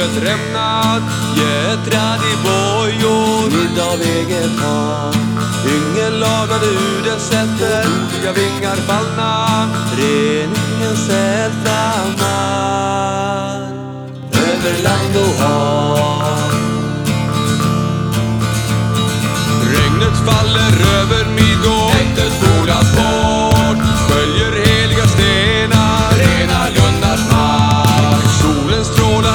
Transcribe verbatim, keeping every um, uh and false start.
livet rämnat, jättrad i bojor, middag vägen tak. Ingen lagade hur den sätter, jag vingar fallna, reningen säl frammar över land och hav. Regnet faller över mig.